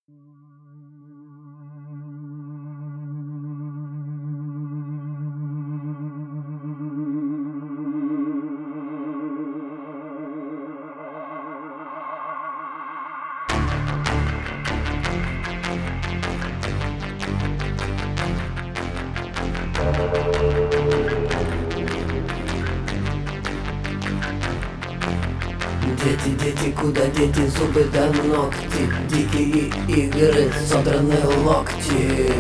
Дети, дети, куда дети, зубы да ногти, дикие игры, содранные локти.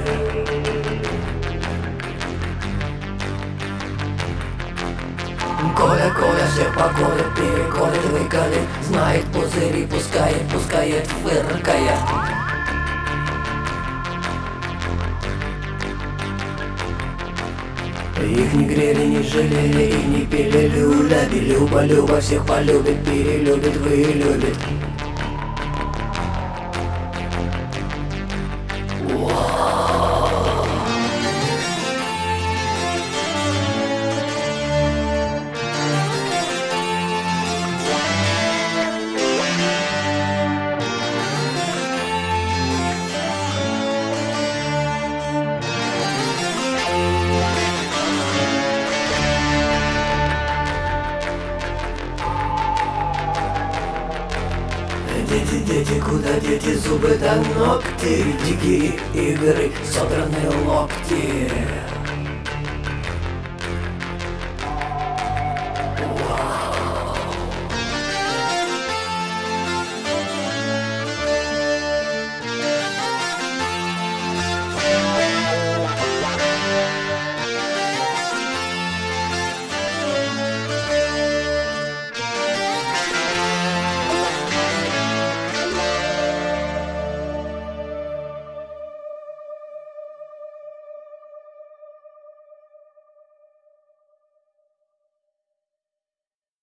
Коля, Коля всех поколет, переколет, выколет, знает пузыри, пускает, фыркает. Их не грели, не жалели и не пили, люляби, Люба всех полюбит, перелюбит, вылюбит. Дети, дети, куда дети, зубы да ногти, дикие игры, содранные локти.